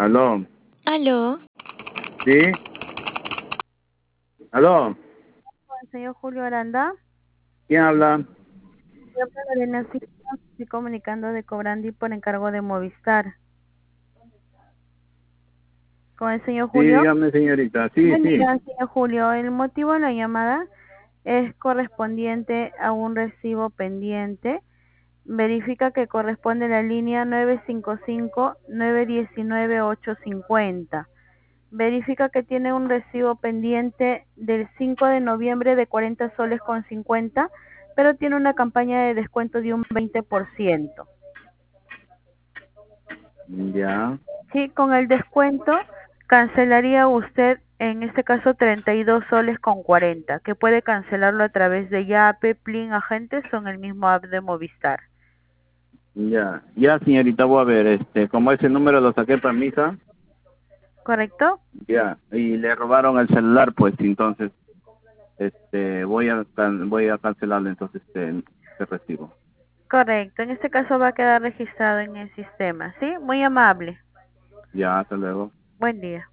Aló, Aló, ¿sí? Aló, El señor Julio Aranda. ¿quién habla? Yo hablo de Lorena Silva, estoy comunicando de Cobrandi por encargo de Movistar. ¿Con el señor Sí, Julio? dígame, señorita. Sí, Buen sí. día, señor Julio. El motivo de la llamada es correspondiente a un recibo pendiente. Verifica que corresponde a la línea 955-919-850. Verifica que tiene un recibo pendiente del 5 de noviembre de 40 soles con 50, pero tiene una campaña de descuento de un 20%. Ya, Sí, con el descuento cancelaría usted en este caso 32 soles con 40, que puede cancelarlo a través de Yape, Plin, Agentes o en el mismo app de Movistar. ya. Ya, señorita, voy a ver, como ese número lo saqué para misa, ¿Correcto? ya, y le robaron el celular, pues, entonces, voy a cancelarle, entonces, este recibo. Correcto. En este caso va a quedar registrado en el sistema. ¿Sí? Muy amable. Ya, hasta luego. Buen día.